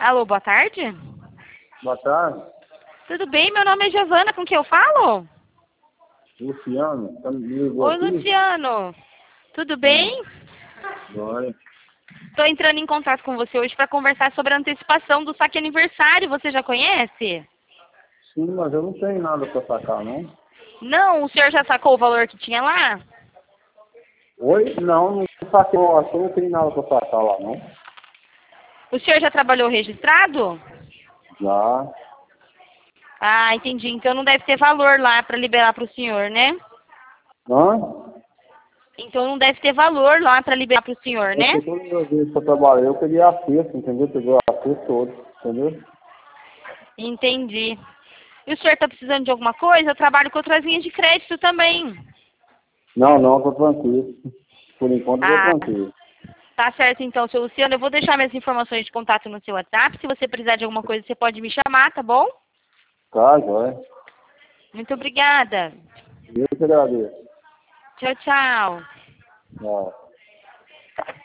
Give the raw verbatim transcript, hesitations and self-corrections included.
Alô, boa tarde. Boa tarde. Tudo bem? Meu nome é Giovana, com quem eu falo? Luciano, tá me ligou Oi, aqui? Luciano. Tudo bem? Vai. Estou entrando em contato com você hoje para conversar sobre a antecipação do saque aniversário. Você já conhece? Sim, mas eu não tenho nada pra sacar, não. Não? O senhor já sacou o valor que tinha lá? Oi? Não, não saquei. Eu acho que eu não tenho nada pra sacar lá, não. O senhor já trabalhou registrado? Já. Ah, entendi. Então não deve ter valor lá para liberar para o senhor, né? Hã? Então não deve ter valor lá para liberar para o senhor, É né? porque todas as vezes que eu trabalhei, eu peguei a cesta, entendeu? Peguei a cesta toda, entendeu? Entendi. E o senhor está precisando de alguma coisa? Eu trabalho com outras linhas de crédito também. Não, não, tô tranquilo. Por enquanto eu tô Ah, tranquilo. tá certo então, seu Luciano. Eu vou deixar minhas informações de contato no seu WhatsApp. Se você precisar de alguma coisa, você pode me chamar, tá bom? Tá, joia. Muito obrigada. Eu que agradeço. Tchau, tchau. Tchau.